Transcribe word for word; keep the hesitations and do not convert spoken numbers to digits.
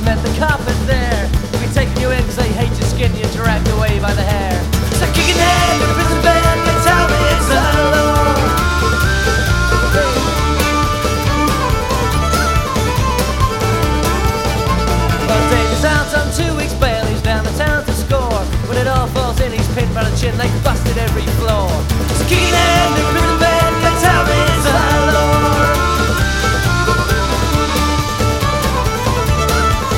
cement the carpet there. We taking you in cause they hate your skin, you're dragged away by the hair. So kicking head in a prison bed, you tell me it's the law. Well, Dave is out on two weeks bail, he's down the town to score. When it all falls in, he's pinned by the chin, they bust